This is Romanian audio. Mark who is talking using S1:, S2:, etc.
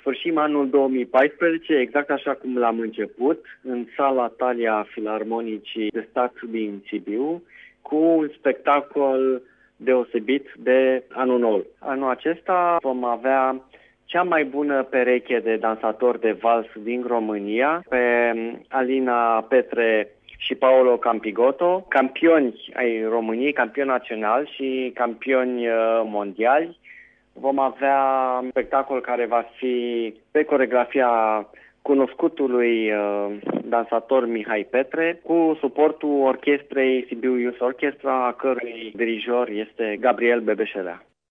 S1: sfârșim anul 2014, exact așa cum l-am început, în sala Thalia Filarmonicii de Stat din Sibiu, cu un spectacol deosebit de anul nou. Anul acesta vom avea cea mai bună pereche de dansatori de vals din România, pe Alina Petre și Paolo Campigotto, campioni ai României, campioni naționali și campioni mondiali. Vom avea un spectacol care va fi pe coreografia cunoscutului dansator Mihai Petre, cu suportul orchestrei Sibiu Youth Orchestra, a cărui dirijor este Gabriel Bebeșelea.